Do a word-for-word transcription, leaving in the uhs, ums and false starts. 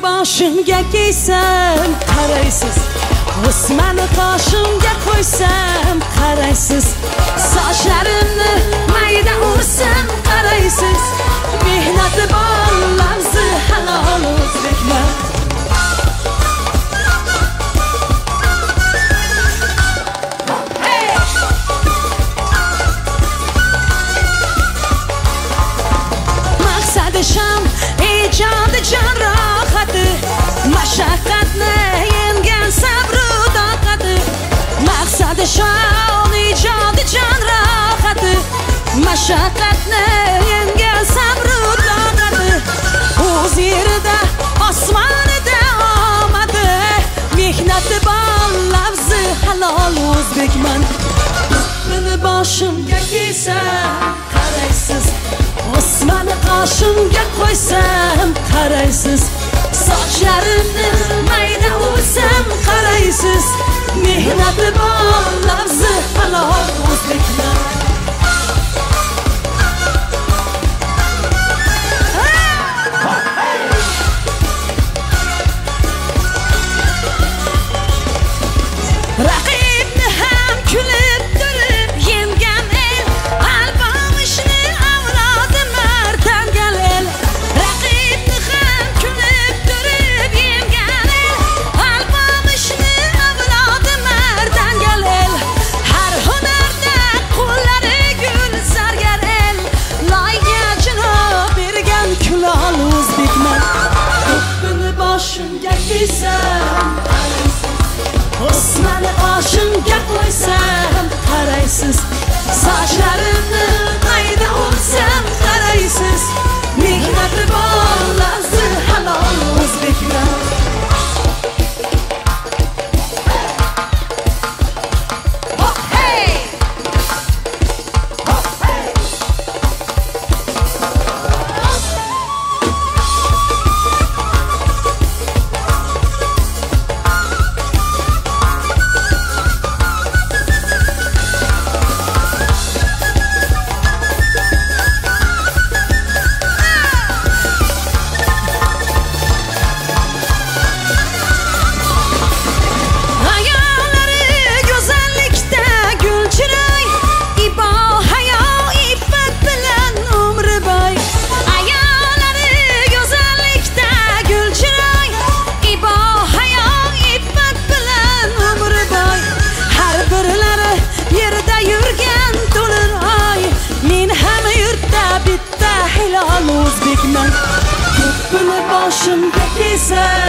boshimga kiysam qaraysiz, o'smani qoshimga qo'ysam qaraysiz, sochlarimni mayda ursam qaraysiz, mehnati bor lafzi halol o'zbekman. Maqsadi sham, ijodi jon rohati, mashaqqatni yengan sabru toqati. Maqsadi sham, ijodi jon rohati, mashaqqatni yengan sabru toqati. O'z yerida, osmonida omadi, mehnati bor lafzi halol o'zbekman. Meni boshimga kiysam qaraysiz, o'smani qoshimga qo'ysam qaraysiz, sochlarimni mayda ursam qaraysiz, mehnati bor lafzi halol o'zbekman. Raqibni ham kulib turib yenggan el, alpamishni avlodi martangal el. Raqibni ham kulib turib yenggan el, alpamishni avlodi martangal el. Har hunarda qo'llari gul zargar el, loyga jinob bergan kulol o'zbekman. Ko'pini boshimga kiysam o'smani qoshimga qo'ysam qaraysiz, sochlarimni mayda ursam qaraysiz, mehnati bor lafzi halol o'zbekman. O'zbekman. Ko'pini boshimga kiysam